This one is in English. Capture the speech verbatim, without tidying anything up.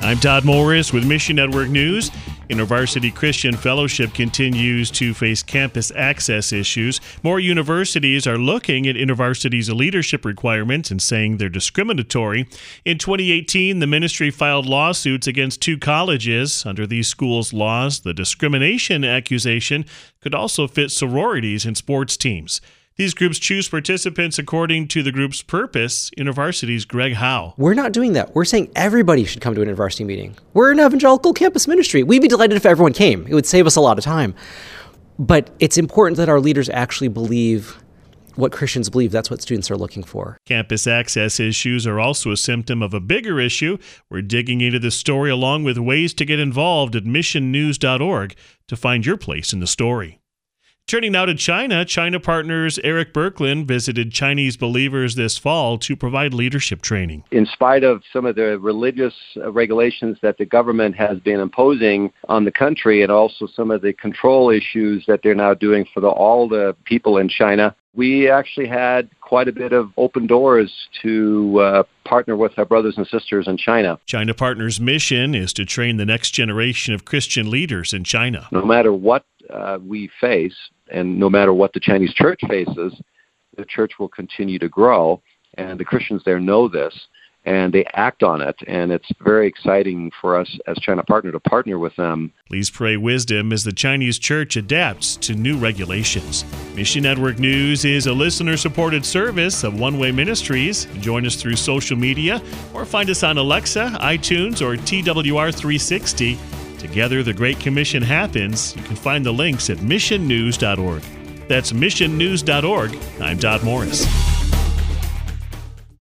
I'm Todd Morris with Mission Network News. InterVarsity Christian Fellowship continues to face campus access issues. More universities are looking at InterVarsity's leadership requirements and saying they're discriminatory. In twenty eighteen, the ministry filed lawsuits against two colleges. Under these schools' laws, the discrimination accusation could also fit sororities and sports teams. These groups choose participants according to the group's purpose. InterVarsity's Greg Howe. We're not doing that. We're saying everybody should come to an InterVarsity meeting. We're an evangelical campus ministry. We'd be delighted if everyone came. It would save us a lot of time. But it's important that our leaders actually believe what Christians believe. That's what students are looking for. Campus access issues are also a symptom of a bigger issue. We're digging into this story along with ways to get involved at mission news dot org to find your place in the story. Turning now to China, China Partners Eric Berkland visited Chinese believers this fall to provide leadership training. In spite of some of the religious regulations that the government has been imposing on the country and also some of the control issues that they're now doing for the, all the people in China, we actually had quite a bit of open doors to uh, partner with our brothers and sisters in China. China Partners' mission is to train the next generation of Christian leaders in China. No matter what uh, we face, and no matter what the Chinese church faces, the church will continue to grow, and the Christians there know this, and they act on it, and it's very exciting for us as China Partner to partner with them. Please pray wisdom as the Chinese church adapts to new regulations. Mission Network News is a listener-supported service of One Way Ministries. Join us through social media or find us on Alexa, iTunes, or T W R three sixty. Together, the Great Commission happens. You can find the links at mission news dot org. That's mission news dot org. I'm Todd Morris.